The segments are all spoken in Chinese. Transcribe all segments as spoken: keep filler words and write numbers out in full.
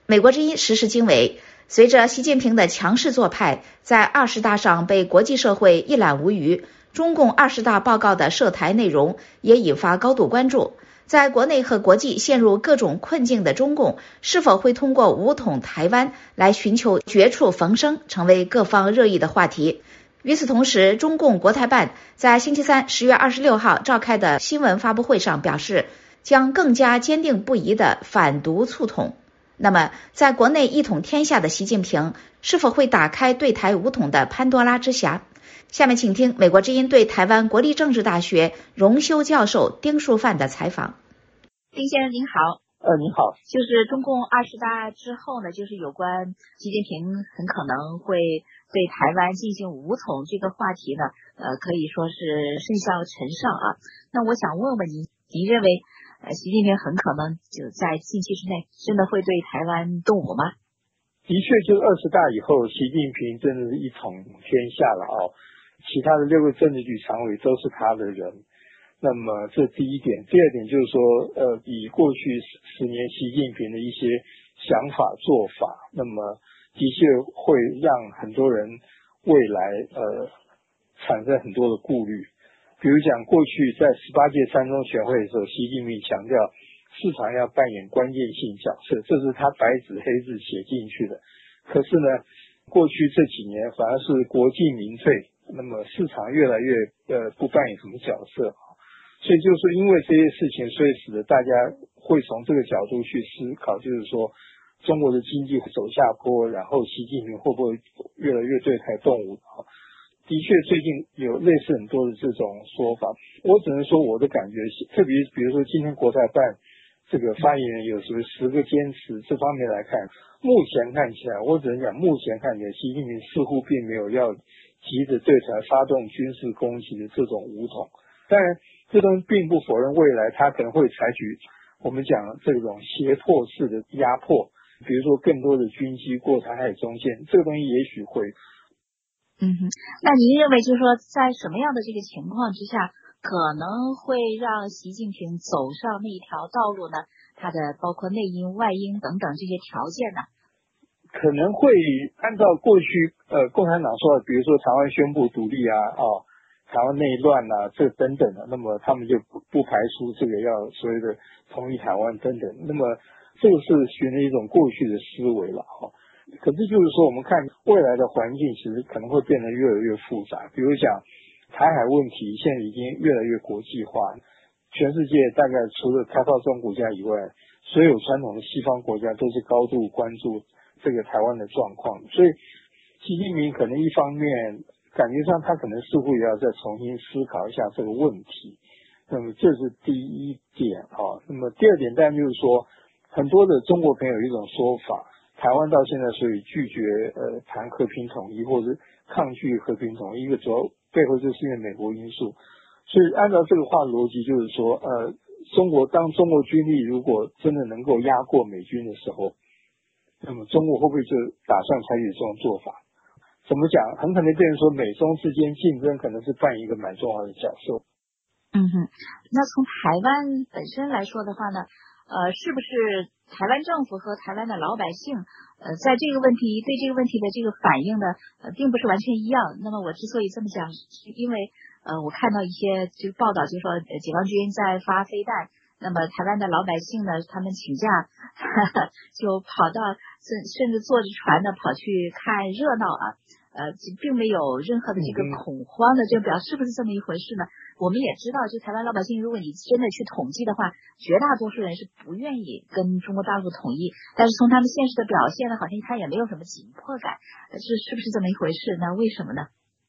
美国之音时事经纬，随着习近平的强势做派在二十大上被国际社会一览无余，中共二十大报告的涉台内容也引发高度关注。在国内和国际陷入各种困境的中共，是否会通过武统台湾来寻求绝处逢生，成为各方热议的话题。与此同时，中共国台办在星期三十月二十六号召开的新闻发布会上表示，将更加坚定不移地反独促统。那么，在国内一统天下的习近平，是否会打开对台武统的潘多拉之匣？下面请听美国之音对台湾国立政治大学荣休教授丁树范的采访。丁先生您好。 呃，您好。 就是中共二十大之后呢，就是有关习近平很可能会对台湾进行武统这个话题呢，呃，可以说是甚嚣尘上啊。那我想问问您，您认为呃，习近平很可能就在近期之内真的会对台湾动武吗？ 的确，就是二十大以后，习近平真的是一统天下了啊、哦！其他的六个政治局常委都是他的人。那么这第一点，第二点就是说，呃，以过去十年习近平的一些想法做法，那么的确会让很多人未来呃产生很多的顾虑。比如讲，过去在十八届三中全会的时候，习近平强调市场要扮演关键性角色，这是他白纸黑字写进去的。可是呢，过去这几年反而是国进民退，那么市场越来越呃不扮演什么角色。所以就是因为这些事情，所以使得大家会从这个角度去思考，就是说中国的经济走下坡，然后习近平会不会越来越对台动武？的确，最近有类似很多的这种说法。我只能说我的感觉，特别比如说今天国台办这个发言人有什么十个坚持这方面来看，目前看起来，我只能讲目前看起来，习近平似乎并没有要急着对台发动军事攻击的这种武统。当然，这东西并不否认未来他可能会采取我们讲这种胁迫式的压迫，比如说更多的军机过台海中线，这个东西也许会。 嗯哼，那您认为就是说，在什么样的这个情况之下，可能会让习近平走上那一条道路呢？他的包括内因、外因等等这些条件呢？ 可能会按照过去呃共产党说的，比如说台湾宣布独立啊，哦。台湾内乱啊，这等等的，那么他们就不不排除这个要所谓的统一台湾等等，那么这个是循着一种过去的思维了哈。可是就是说，我们看未来的环境，其实可能会变得越来越复杂。比如讲台海问题，现在已经越来越国际化，全世界大概除了开发中国家以外，所有传统的西方国家都是高度关注这个台湾的状况，所以习近平可能一方面感觉上他可能似乎也要再重新思考一下这个问题，那么这是第一点啊。那么第二点当然就是说，很多的中国朋友有一种说法，台湾到现在所以拒绝呃谈和平统一或者抗拒和平统一，一个主要背后就是因为美国因素。所以按照这个话的逻辑，就是说呃中国当中国军力如果真的能够压过美军的时候，那么中国会不会就打算采取这种做法？怎么讲？很可能变成说美中之间竞争可能是扮演一个蛮重要的角色。 嗯哼，那从台湾本身来说的话呢，呃，是不是台湾政府和台湾的老百姓，呃，在这个问题对这个问题的这个反应呢，呃，并不是完全一样。那么我之所以这么讲，是因为呃，我看到一些这个报道，就说解放军在发飞弹。那么台湾的老百姓呢，他们请假呵呵就跑到甚甚至坐着船呢跑去看热闹啊，呃，并没有任何的这个恐慌的这个表，是不是这么一回事呢？我们也知道，就台湾老百姓，如果你真的去统计的话，绝大多数人是不愿意跟中国大陆统一，但是从他们现实的表现呢，好像他也没有什么紧迫感，是是不是这么一回事？那为什么呢？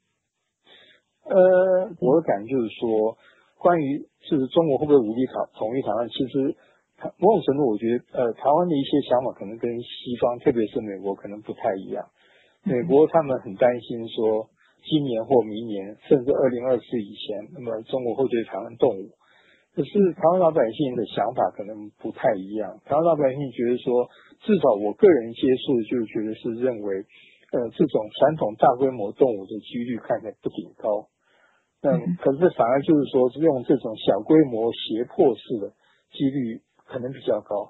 呃，我的感觉就是说，关于是中国会不会武力统统一台湾，其实某种程度我觉得呃台湾的一些想法可能跟西方特别是美国可能不太一样。美国他们很担心说今年或明年甚至二零二四以前，那么中国会对台湾动武。可是台湾老百姓的想法可能不太一样，台湾老百姓觉得说，至少我个人接触就觉得是认为呃这种传统大规模动武的几率看起来不顶高。嗯，可是反而就是说，用这种小规模胁迫式的几率可能比较高。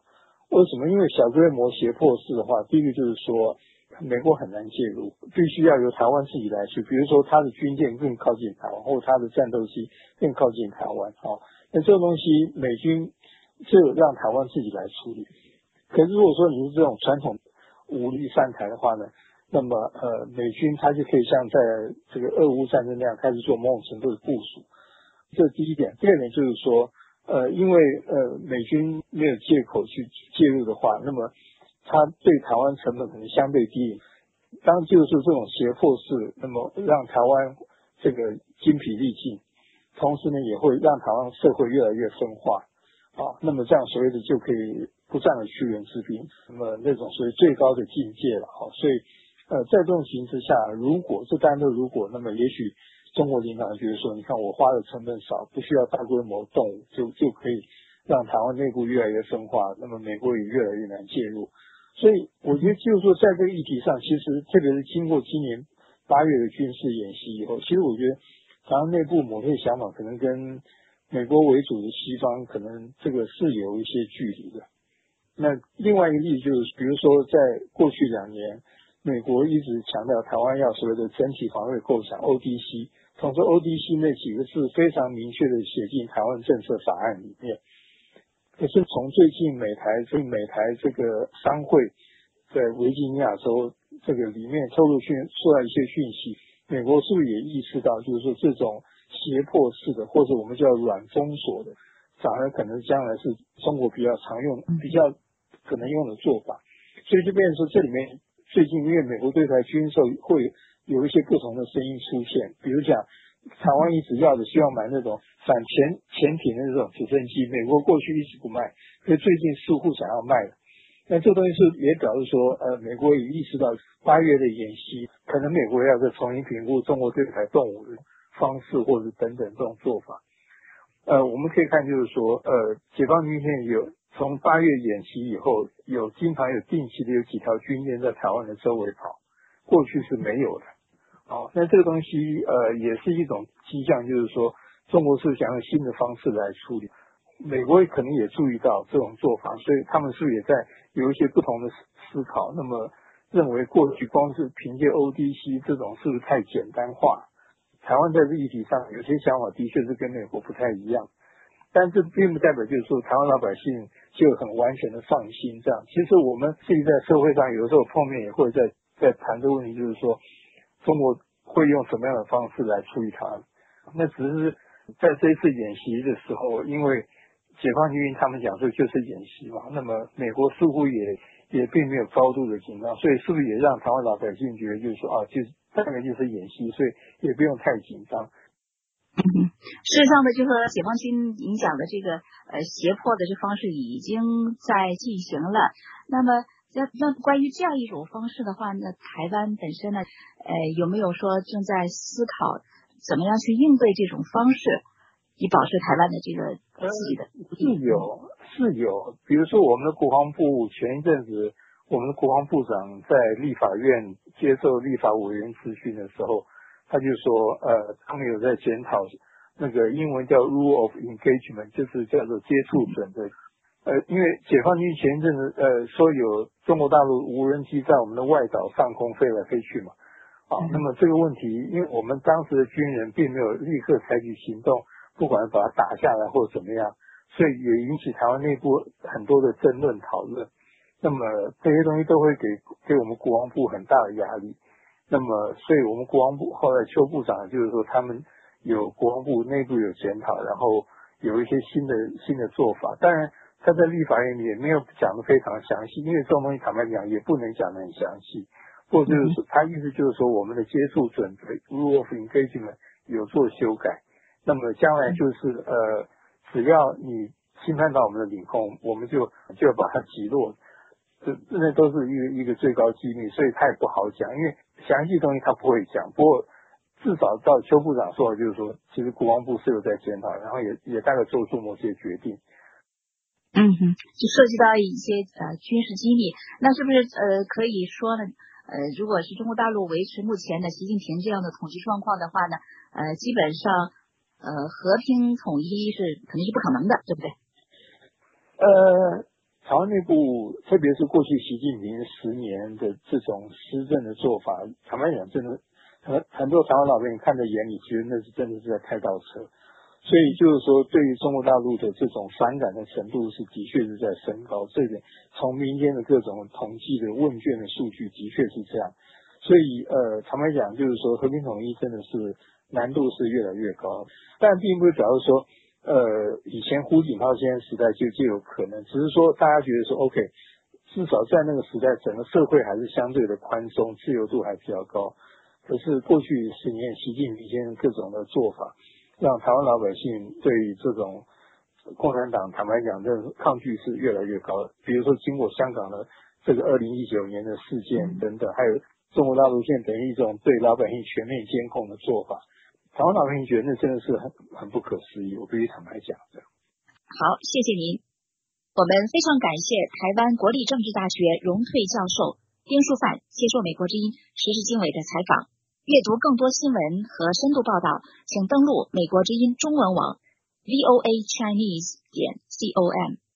为什么？因为小规模胁迫式的话，第一个就是说美国很难介入，必须要由台湾自己来去，比如说他的军舰更靠近台湾，或者他的战斗机更靠近台湾，哦，那这个东西美军就让台湾自己来处理。可是如果说你是这种传统武力犯台的话呢，那么呃美军他就可以像在这个俄乌战争那样开始做某种程度的部署，这是第一点。第二点就是说呃因为呃美军没有借口去介入的话，那么他对台湾成本可能相对低，当就是这种胁迫式，那么让台湾这个精疲力尽，同时呢也会让台湾社会越来越分化啊，那么这样所谓的就可以不战而屈人之兵，那么那种所谓最高的境界了啊。所以呃在这种情形之下，如果这单都如果，那么也许中国领导人觉得说，你看我花的成本少，不需要大规模动武，就就可以让台湾内部越来越分化，那么美国也越来越难介入。所以我觉得就是说在这个议题上，其实特别是经过今年八月的军事演习以后，其实我觉得台湾内部某些想法可能跟美国为主的西方可能这个是有一些距离的。那另外一个例子就是，比如说在过去两年，美国一直强调台湾要所谓的整体防卫构想 O D C， 同时 O D C 那几个字非常明确的写进台湾政策法案里面。可是从最近美台这美台这个商会在维吉尼亚州这个里面透露讯出来一些讯息，美国是不是也意识到，就是说这种胁迫式的或者我们叫软封锁的，反而可能将来是中国比较常用、比较可能用的做法。所以就变成说，这里面最近因为美国对台军售会有一些不同的声音出现，比如讲台湾一直要的希望买那种反潜潜艇的那种直升机，美国过去一直不卖，可是最近似乎想要卖了。那这东西是也表示说，呃，美国也意识到八月的演习，可能美国要再重新评估中国对台动武的方式，或者等等这种做法。呃，我们可以看就是说，呃，解放军现在有从八月演习以后，有经常有定期的有几条军舰在台湾的周围跑，过去是没有的。哦，那这个东西呃也是一种迹象，就是说中国是想用新的方式来处理，美国可能也注意到这种做法，所以他们是不是也在有一些不同的思考，那么认为过去光是凭借 O D C 这种是不是太简单化，台湾在这议题上有些想法的确是跟美国不太一样，但这并不代表就是说台湾老百姓就很完全的放心这样。其实我们自己在社会上有的时候碰面也会在在谈这个问题，就是说中国会用什么样的方式来处理它？那只是在这一次演习的时候，因为解放军他们讲说就是演习嘛，那么美国似乎也也并没有高度的紧张，所以是不是也让台湾老百姓觉得就是说啊，就是大概就是演习，所以也不用太紧张。 嗯，事实上呢，就说解放军影响的这个呃胁迫的这方式已经在进行了。那么，那那关于这样一种方式的话呢，台湾本身呢，呃，有没有说正在思考怎么样去应对这种方式，以保持台湾的这个自己的？ 是有是有，比如说我们的国防部前一阵子，我们的国防部长在立法院接受立法委员咨询的时候。他就说，呃，他们有在检讨那个英文叫 rule of engagement， 就是叫做接触准则。呃，因为解放军前一阵子呃说有中国大陆无人机在我们的外岛上空飞来飞去嘛，啊，那么这个问题，因为我们当时的军人并没有立刻采取行动，不管把它打下来或者怎么样，所以也引起台湾内部很多的争论讨论。那么这些东西都会给给我们国防部很大的压力。那么，所以我们国防部后来邱部长就是说，他们有国防部内部有检讨，然后有一些新的新的做法。当然，他在立法院里也没有讲得非常详细，因为这种东西坦白讲也不能讲得很详细。或者就是说，他意思就是说，我们的接触准则 rule of engagement 有做修改。那么将来就是呃，只要你侵犯到我们的领空，我们就就要把它击落。这那都是一个一个最高机密，所以他也不好讲，因为详细东西他不会讲。不过至少到邱部长说的就是说，其实国防部是有在检讨，然后也也大概做出某些决定。 嗯哼，就涉及到一些呃军事机密，那是不是呃可以说呢？呃，如果是中国大陆维持目前的习近平这样的统治状况的话呢，呃，基本上呃和平统一是肯定是不可能的，对不对？ 呃。 台湾内部，特别是过去习近平十年的这种施政的做法，坦白讲，真的很很多台湾老百姓看在眼里，觉得那是真的是在开倒车。所以就是说，对于中国大陆的这种反感的程度是的确是在升高。这一点从民间的各种统计的问卷的数据的确是这样。所以呃，坦白讲，就是说和平统一真的是难度是越来越高，但并不是表示说。呃，以前胡锦涛先生时代就就有可能，只是说大家觉得说 OK， 至少在那个时代，整个社会还是相对的宽松，自由度还比较高。可是过去十年，习近平先生各种的做法，让台湾老百姓对于这种共产党，坦白讲，这抗拒是越来越高。比如说，经过香港的这个二零一九年的事件等等，还有中国大陆现在等于一种对老百姓全面监控的做法。台湾老百姓觉得那真的是很很不可思议，我必须坦白讲的。 好，谢谢您。我们非常感谢台湾国立政治大学荣退教授丁树范接受美国之音时事经纬的采访。阅读更多新闻和深度报道，请登录美国之音中文网 V O A Chinese 点 com。